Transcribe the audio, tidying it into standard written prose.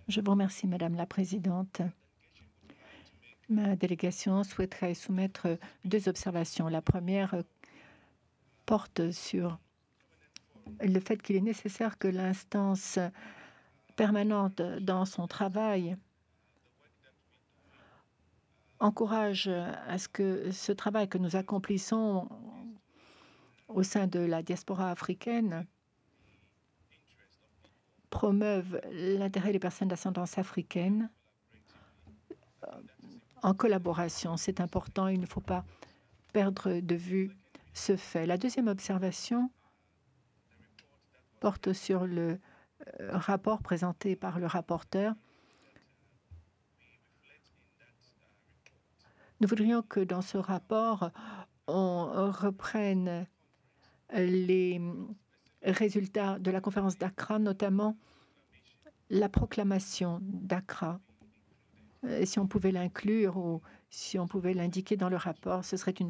Je vous remercie, Madame la Présidente. Ma délégation souhaiterait soumettre deux observations. La première porte sur le fait qu'il est nécessaire que l'instance permanente, dans son travail, encourage à ce que ce travail que nous accomplissons au sein de la diaspora africaine promeuve l'intérêt des personnes d'ascendance africaine en collaboration. C'est important, il ne faut pas perdre de vue ce fait. La deuxième observation porte sur le rapport présenté par le rapporteur. Nous voudrions que dans ce rapport, on reprenne les résultats de la conférence d'Accra, notamment la proclamation d'Accra. Si on pouvait l'inclure ou si on pouvait l'indiquer dans le rapport, ce serait une